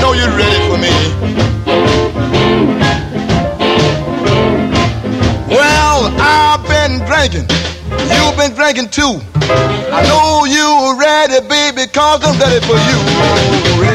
know you're ready for me. Well, I've been drinking. You've been drinking too. I know you're ready, baby, cause I'm ready for you.